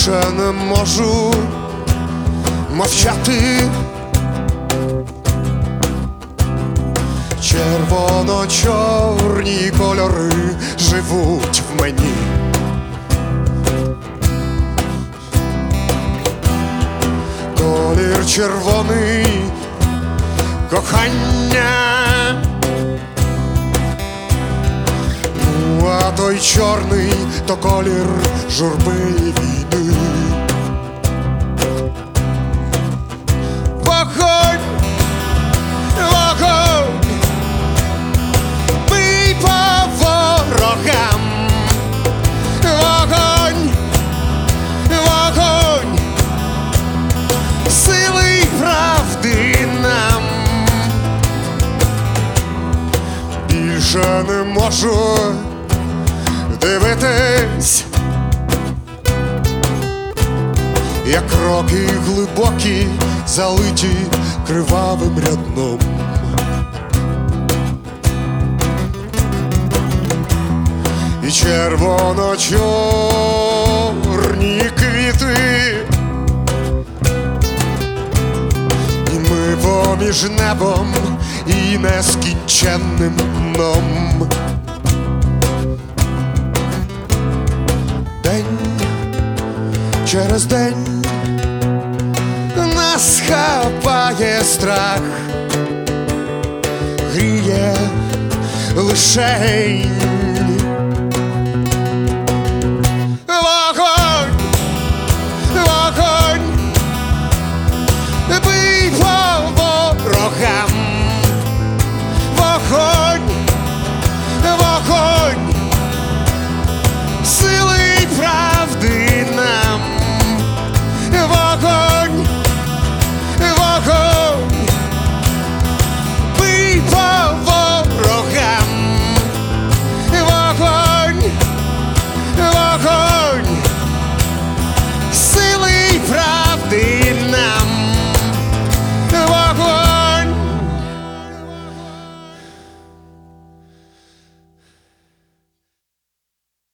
більше не можу мовчати. Червоно-чорні кольори живуть в мені. Колір червоний кохання, ну а той чорний то колір журби і війни. Вогонь, вогонь, бий по ворогам. Вогонь, вогонь, сили й правди нам. Більше не можу дивитись, як роки глибокі, залиті кривавим рядном. І червоно-чорні квіти, і ми поміж небом і нескінченним дном. День через день нас хапає страх, гріє лишень. Вогонь, вогонь, бий по ворогам. Вогонь,